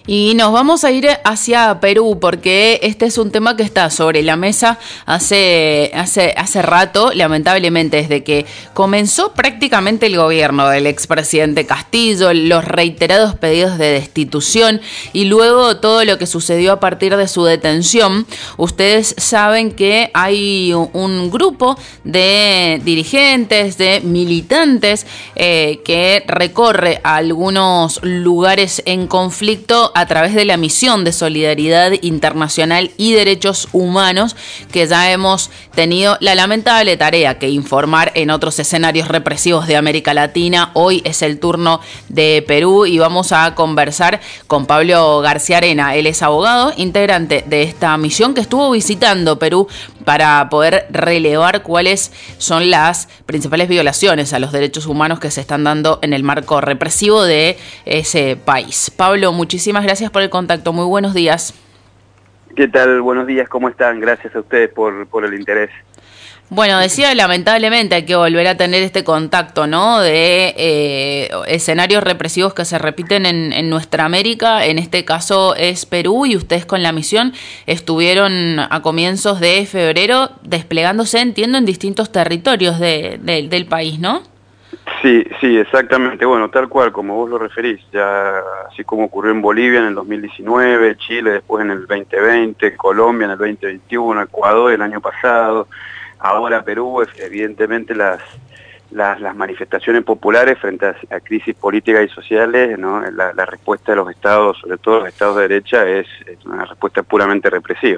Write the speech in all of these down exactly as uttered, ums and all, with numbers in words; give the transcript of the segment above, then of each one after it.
Y nos vamos a ir hacia Perú porque este es un tema que está sobre la mesa hace, hace, hace rato, lamentablemente, desde que comenzó prácticamente el gobierno del expresidente Castillo, los reiterados pedidos de destitución y luego todo lo que sucedió a partir de su detención. Ustedes saben que hay un grupo de dirigentes, de militantes eh, que recorre a algunos lugares en conflicto a través de la misión de solidaridad internacional y derechos humanos, que ya hemos tenido la lamentable tarea que informar en otros escenarios represivos de América Latina. Hoy es el turno de Perú y vamos a conversar con Pablo García Arena. Él es abogado, integrante de esta misión que estuvo visitando Perú para poder relevar cuáles son las principales violaciones a los derechos humanos que se están dando en el marco represivo de ese país. Pablo, muchísimas gracias por el contacto. Muy buenos días. ¿Qué tal? Buenos días, ¿cómo están? Gracias a ustedes por, por el interés. Bueno, decía, lamentablemente hay que volver a tener este contacto, ¿no? De eh, escenarios represivos que se repiten en, en nuestra América. En este caso es Perú y ustedes con la misión estuvieron a comienzos de febrero desplegándose, entiendo, en distintos territorios de, de, del país, ¿no? Sí, sí, exactamente. Bueno, tal cual, como vos lo referís, ya así como ocurrió en Bolivia en el dos mil diecinueve, Chile después en el veinte veinte, Colombia en el veinte veintiuno, Ecuador el año pasado, ahora Perú, evidentemente las, las, las manifestaciones populares frente a, a crisis políticas y sociales, ¿no? La, la respuesta de los estados, sobre todo los estados de derecha, es, es una respuesta puramente represiva.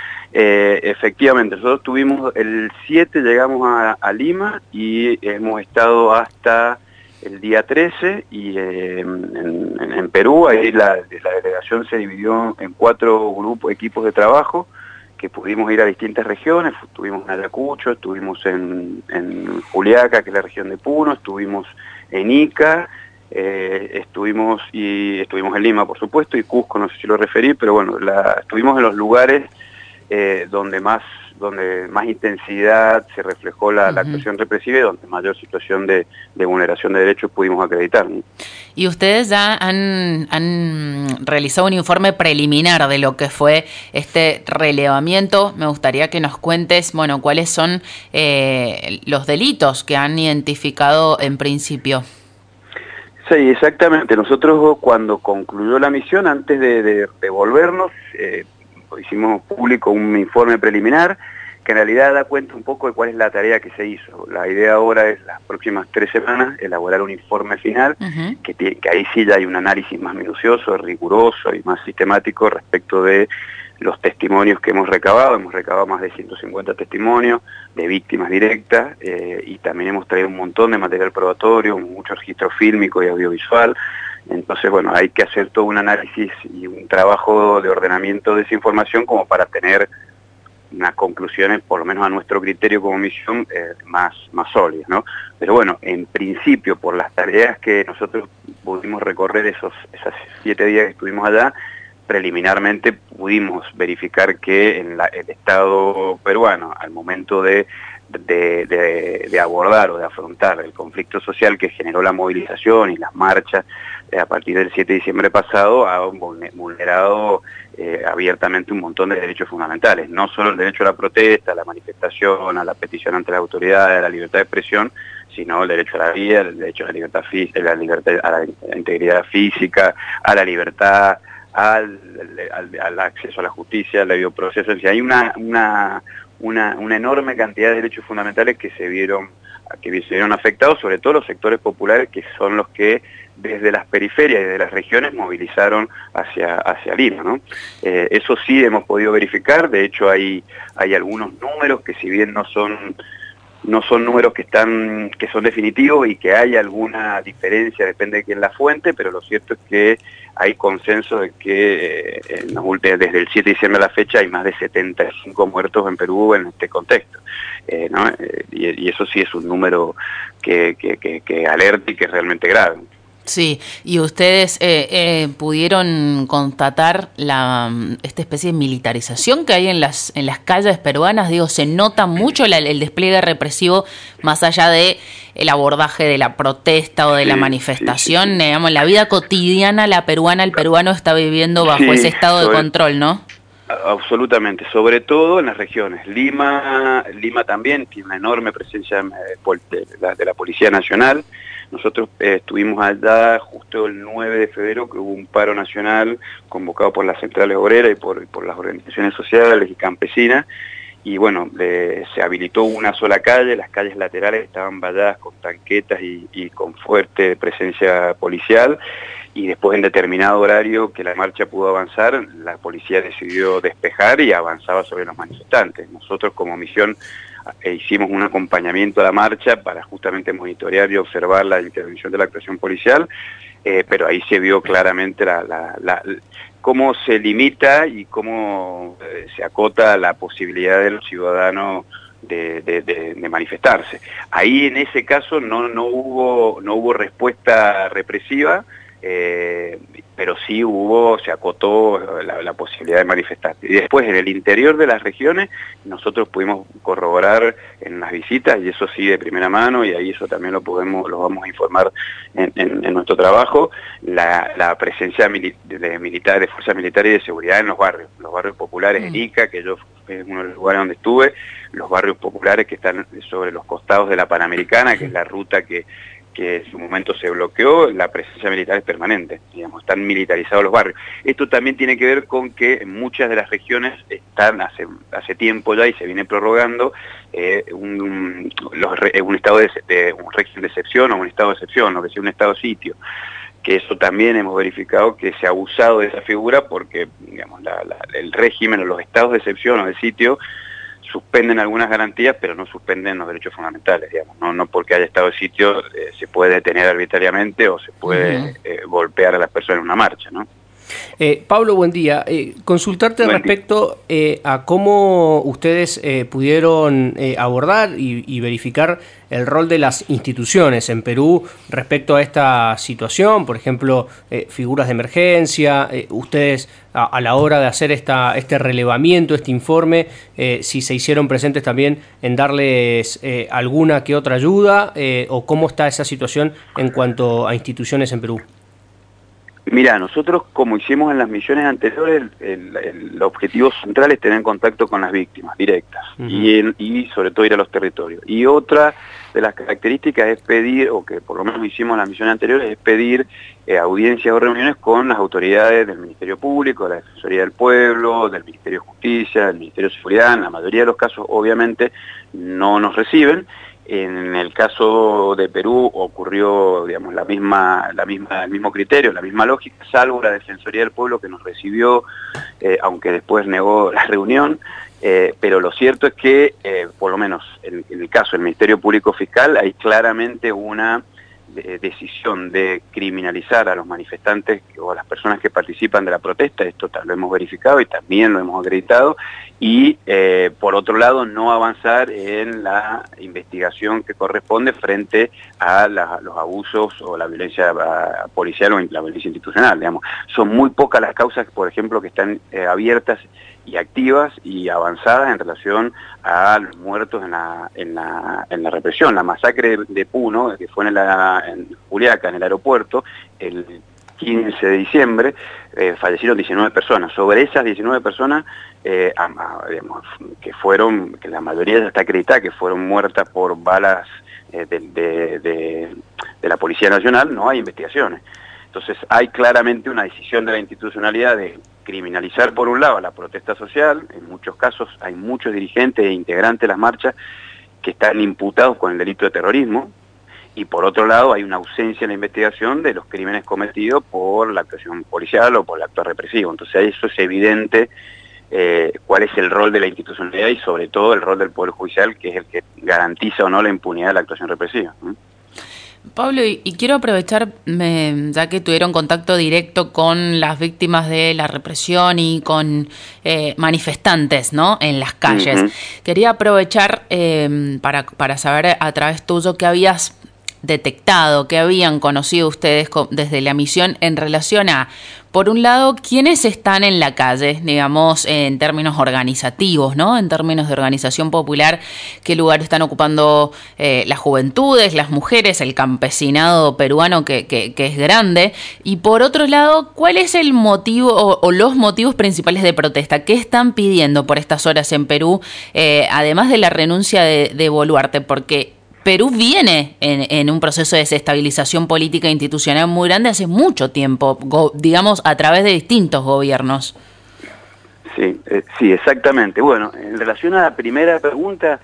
Eh, efectivamente, nosotros tuvimos el siete, llegamos a, a Lima y hemos estado hasta el día trece y eh, en, en, en Perú, ahí la, la delegación se dividió en cuatro grupos, equipos de trabajo, que pudimos ir a distintas regiones. Estuvimos en Ayacucho, estuvimos en, en Juliaca, que es la región de Puno, estuvimos en Ica, eh, estuvimos, y, estuvimos en Lima, por supuesto, y Cusco, no sé si lo referí, pero bueno, la, estuvimos en los lugares Eh, donde más donde más intensidad se reflejó la, uh-huh. la actuación represiva y donde mayor situación de, de vulneración de derechos pudimos acreditar, ¿no? Y ustedes ya han, han realizado un informe preliminar de lo que fue este relevamiento. Me gustaría que nos cuentes, bueno, cuáles son eh, los delitos que han identificado en principio. Sí, exactamente. Nosotros cuando concluyó la misión, antes de, de, de volvernos, eh, hicimos público un informe preliminar que en realidad da cuenta un poco de cuál es la tarea que se hizo. La idea ahora es las próximas tres semanas elaborar un informe final, uh-huh. que, que ahí sí ya hay un análisis más minucioso, riguroso y más sistemático respecto de los testimonios que hemos recabado. Hemos recabado más de ciento cincuenta testimonios de víctimas directas eh, y también hemos traído un montón de material probatorio, mucho registro fílmico y audiovisual. Entonces, bueno, hay que hacer todo un análisis y un trabajo de ordenamiento de esa información como para tener unas conclusiones, por lo menos a nuestro criterio como misión, eh, más, más sólidas, ¿no? Pero bueno, en principio, por las tareas que nosotros pudimos recorrer esos, esos siete días que estuvimos allá, preliminarmente pudimos verificar que en la, el Estado peruano, al momento de De, de, de abordar o de afrontar el conflicto social que generó la movilización y las marchas eh, a partir del siete de diciembre pasado, ha vulnerado eh, abiertamente un montón de derechos fundamentales, no solo el derecho a la protesta, a la manifestación, a la petición ante las autoridades, a la libertad de expresión, sino el derecho a la vida, el derecho a la libertad, a la, libertad, a la integridad física, a la libertad, al, al, al acceso a la justicia, al debido proceso. O sea, hay una... una Una, una enorme cantidad de derechos fundamentales que se vieron que se vieron afectados, sobre todo los sectores populares, que son los que desde las periferias y desde las regiones movilizaron hacia, hacia Lima, ¿no? Eh, eso sí hemos podido verificar. De hecho hay, hay algunos números que, si bien no son no son números que están que son definitivos y que hay alguna diferencia, depende de quién la fuente, pero lo cierto es que hay consenso de que eh, en los últimos, desde el siete de diciembre a la fecha hay más de setenta y cinco muertos en Perú en este contexto, eh, ¿no? Eh, y, y eso sí es un número que, que, que, que alerta y que es realmente grave. Sí, y ustedes eh, eh, pudieron constatar la esta especie de militarización que hay en las en las calles peruanas. Digo, se nota mucho la, el despliegue represivo más allá de el abordaje de la protesta o de sí, la manifestación. Sí, sí, sí. Digamos, la vida cotidiana, la peruana, el peruano está viviendo bajo sí, ese estado sobre, de control, ¿no? Absolutamente, sobre todo en las regiones. Lima, Lima también tiene una enorme presencia de la, de la Policía Nacional. Nosotros eh, estuvimos allá justo el nueve de febrero, que hubo un paro nacional convocado por las centrales obreras y por, por las organizaciones sociales y campesinas, y bueno, eh, se habilitó una sola calle, las calles laterales estaban valladas con tanquetas y, y con fuerte presencia policial, y después en determinado horario que la marcha pudo avanzar, la policía decidió despejar y avanzaba sobre los manifestantes. Nosotros como misión e hicimos un acompañamiento a la marcha para justamente monitorear y observar la intervención de la actuación policial, eh, pero ahí se vio claramente la, la, la, cómo se limita y cómo eh, se acota la posibilidad de los ciudadanos de, de, de, de manifestarse. Ahí en ese caso no, no, hubo, no hubo respuesta represiva, Eh, pero sí hubo, se acotó la, la posibilidad de manifestarse. Y después en el interior de las regiones nosotros pudimos corroborar en las visitas, y eso sí de primera mano, y ahí eso también lo podemos, lo vamos a informar en, en, en nuestro trabajo, la, la presencia mili de militares, de fuerzas militares y de seguridad en los barrios, los barrios populares mm. en Ica, que yo es uno de los lugares donde estuve, los barrios populares que están sobre los costados de la Panamericana, que es la ruta que que en su momento se bloqueó, la presencia militar es permanente, digamos, están militarizados los barrios. Esto también tiene que ver con que en muchas de las regiones están hace, hace tiempo ya y se viene prorrogando eh, un, los, un estado de, de un régimen de excepción o un estado de excepción, o que sea un estado sitio, que eso también hemos verificado que se ha abusado de esa figura porque, digamos, la, la, el régimen o los estados de excepción o de sitio suspenden algunas garantías, pero no suspenden los derechos fundamentales, digamos. No, no porque haya estado de sitio eh, se puede detener arbitrariamente o se puede uh-huh. eh, golpear a las personas en una marcha, ¿no? Eh, Pablo, buen día. Eh, consultarte buen respecto eh, a cómo ustedes eh, pudieron eh, abordar y, y verificar el rol de las instituciones en Perú respecto a esta situación, por ejemplo, eh, figuras de emergencia, eh, ustedes a, a la hora de hacer esta, este relevamiento, este informe, eh, si se hicieron presentes también en darles eh, alguna que otra ayuda, eh, o cómo está esa situación en cuanto a instituciones en Perú. Mira, nosotros como hicimos en las misiones anteriores, el, el, el objetivo central es tener contacto con las víctimas directas uh-huh. y, el, y sobre todo ir a los territorios. Y otra de las características es pedir, o que por lo menos hicimos en las misiones anteriores, es pedir eh, audiencias o reuniones con las autoridades del Ministerio Público, de la Defensoría del Pueblo, del Ministerio de Justicia, del Ministerio de Seguridad. En la mayoría de los casos obviamente no nos reciben. En el caso de Perú ocurrió, digamos, la misma, la misma, el mismo criterio, la misma lógica, salvo la Defensoría del Pueblo que nos recibió, eh, aunque después negó la reunión, eh, pero lo cierto es que, eh, por lo menos en, en el caso del Ministerio Público Fiscal, hay claramente una de, decisión de criminalizar a los manifestantes o a las personas que participan de la protesta. Esto lo hemos verificado y también lo hemos acreditado, y eh, por otro lado no avanzar en la investigación que corresponde frente a la, los abusos o la violencia a, policial o la violencia institucional, digamos. Son muy pocas las causas, por ejemplo, que están eh, abiertas y activas y avanzadas en relación a los muertos en la, en la, en la represión. La masacre de, de Puno, que fue en, la, en Juliaca, en el aeropuerto, el quince de diciembre, eh, fallecieron diecinueve personas. Sobre esas diecinueve personas, eh, a, a, digamos, que fueron, que la mayoría ya está acreditada, que fueron muertas por balas eh, de, de, de, de la Policía Nacional, no hay investigaciones. Entonces hay claramente una decisión de la institucionalidad de criminalizar por un lado la protesta social. En muchos casos hay muchos dirigentes e integrantes de las marchas que están imputados con el delito de terrorismo, y por otro lado hay una ausencia en la investigación de los crímenes cometidos por la actuación policial o por el acto represivo. Entonces eso es evidente eh, cuál es el rol de la institucionalidad y sobre todo el rol del Poder Judicial, que es el que garantiza o no la impunidad de la actuación represiva. ¿Mm? Pablo, y, y quiero aprovechar, me, ya que tuvieron contacto directo con las víctimas de la represión y con eh, manifestantes, ¿no?, en las calles. Uh-huh. Quería aprovechar eh, para, para saber a través tuyo qué habías detectado, qué habían conocido ustedes desde la misión en relación a, por un lado, quiénes están en la calle, digamos, en términos organizativos, ¿no? En términos de organización popular, qué lugar están ocupando eh, las juventudes, las mujeres, el campesinado peruano que, que, que es grande. Y por otro lado, ¿cuál es el motivo o, o los motivos principales de protesta? ¿Qué están pidiendo por estas horas en Perú, eh, además de la renuncia de, de Boluarte? Porque Perú viene en, en un proceso de desestabilización política e institucional muy grande hace mucho tiempo, go, digamos, a través de distintos gobiernos. Sí, eh, sí, exactamente. Bueno, en relación a la primera pregunta,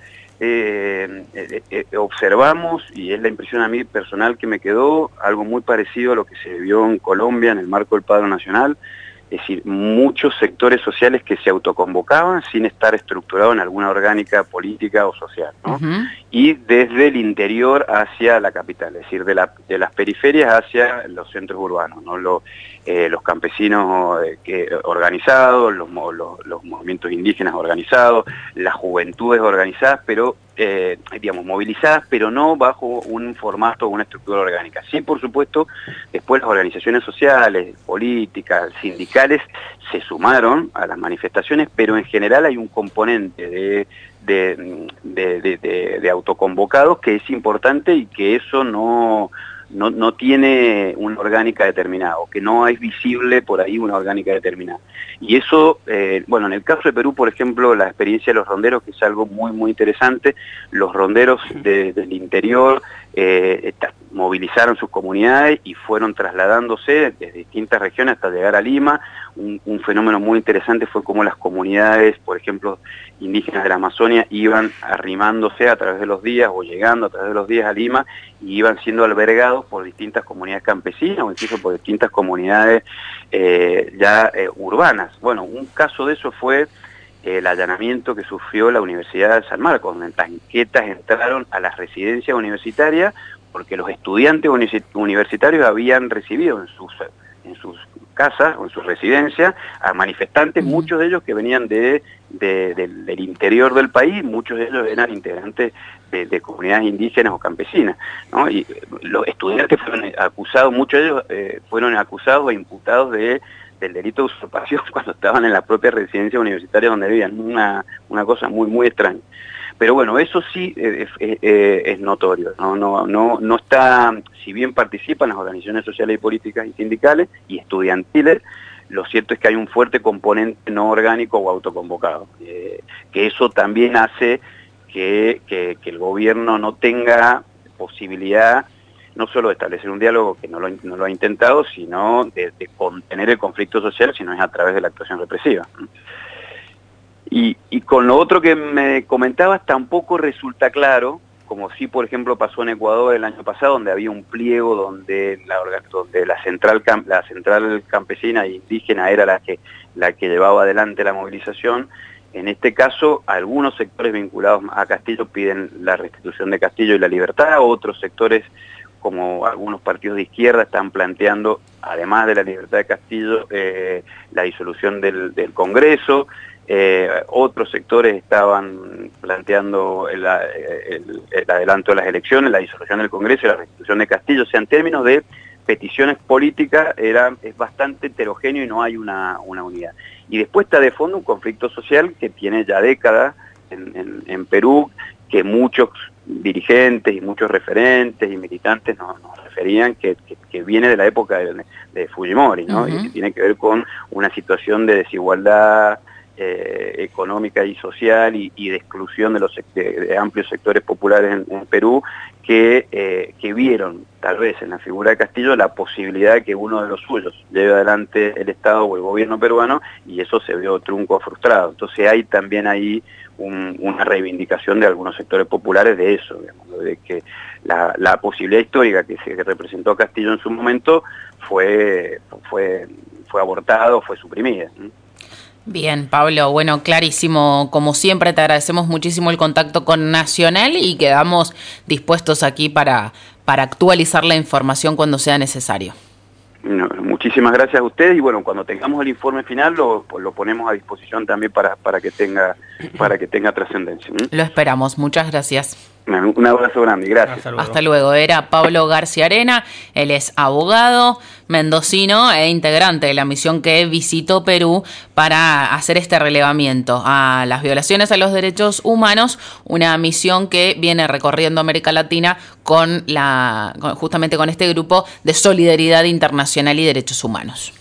eh, eh, eh, observamos, y es la impresión a mí personal que me quedó, algo muy parecido a lo que se vio en Colombia en el marco del Paro Nacional. Es decir, muchos sectores sociales que se autoconvocaban sin estar estructurados en alguna orgánica política o social, ¿no? Uh-huh. Y desde el interior hacia la capital, es decir, de, la, de las periferias hacia los centros urbanos, ¿no? Los, eh, los campesinos eh, que, organizados, los, los, los movimientos indígenas organizados, las juventudes organizadas, pero Eh, digamos, movilizadas, pero no bajo un formato o una estructura orgánica. Sí, por supuesto, después las organizaciones sociales, políticas, sindicales, se sumaron a las manifestaciones, pero en general hay un componente de, de, de, de, de, de autoconvocados que es importante y que eso no... No, no tiene una orgánica determinada, o que no es visible por ahí una orgánica determinada. Y eso, eh, bueno, en el caso de Perú, por ejemplo, la experiencia de los ronderos, que es algo muy, muy interesante, los ronderos de, del interior eh, movilizaron sus comunidades y fueron trasladándose desde distintas regiones hasta llegar a Lima. Un, un fenómeno muy interesante fue cómo las comunidades, por ejemplo, indígenas de la Amazonia, iban arrimándose a través de los días o llegando a través de los días a Lima y iban siendo albergados por distintas comunidades campesinas o incluso por distintas comunidades eh, ya eh, urbanas. Bueno, un caso de eso fue eh, el allanamiento que sufrió la Universidad de San Marcos, donde tanquetas entraron a las residencias universitarias porque los estudiantes universitarios habían recibido en sus, en sus casas o en sus residencias a manifestantes, muchos de ellos que venían de, de, de, del interior del país, muchos de ellos eran integrantes de, de comunidades indígenas o campesinas, ¿no? Y los estudiantes fueron acusados, muchos de ellos eh, fueron acusados e imputados de del delito de usurpación cuando estaban en la propia residencia universitaria donde vivían, una, una cosa muy, muy extraña. Pero bueno, eso sí eh, eh, eh, es notorio, ¿no? No, no, no está, si bien participan las organizaciones sociales y políticas y sindicales y estudiantiles, lo cierto es que hay un fuerte componente no orgánico o autoconvocado, eh, que eso también hace que, que, que el gobierno no tenga posibilidad no solo de establecer un diálogo, que no lo, no lo ha intentado, sino de, de contener el conflicto social, si no es a través de la actuación represiva. Y, y con lo otro que me comentabas, tampoco resulta claro, como sí, por ejemplo, pasó en Ecuador el año pasado, donde había un pliego donde la, donde la, central, la central campesina e indígena era la que, la que llevaba adelante la movilización. En este caso, algunos sectores vinculados a Castillo piden la restitución de Castillo y la libertad, otros sectores, como algunos partidos de izquierda, están planteando, además de la libertad de Castillo, eh, la disolución del, del Congreso. Eh, otros sectores estaban planteando el, el, el adelanto de las elecciones, la disolución del Congreso y la restitución de Castillo. O sea, en términos de peticiones políticas era, es bastante heterogéneo y no hay una, una unidad. Y después está de fondo un conflicto social que tiene ya décadas en, en, en Perú, que muchos dirigentes y muchos referentes y militantes nos, nos referían que, que, que viene de la época de, de Fujimori, ¿no? Uh-huh. Y que tiene que ver con una situación de desigualdad eh, económica y social y, y de exclusión de los de, de amplios sectores populares en, en Perú que, eh, que vieron tal vez en la figura de Castillo la posibilidad de que uno de los suyos lleve adelante el Estado o el gobierno peruano, y eso se vio trunco frustrado. Entonces hay también ahí un, una reivindicación de algunos sectores populares de eso, digamos, de que la, la posibilidad histórica que se que representó Castillo en su momento fue, fue, fue abortada o fue suprimida, ¿no? Bien, Pablo, bueno, clarísimo. Como siempre, te agradecemos muchísimo el contacto con Nacional y quedamos dispuestos aquí para, para actualizar la información cuando sea necesario. No, muchísimas gracias a ustedes y bueno, cuando tengamos el informe final lo, lo ponemos a disposición también para, para que tenga, para que tenga trascendencia. Lo esperamos. Muchas gracias. Un abrazo grande, gracias. Hasta luego. Hasta luego. Era Pablo García Arena, él es abogado mendocino e integrante de la misión que visitó Perú para hacer este relevamiento a las violaciones a los derechos humanos, una misión que viene recorriendo América Latina con la, con, justamente con este grupo de solidaridad internacional y derechos humanos.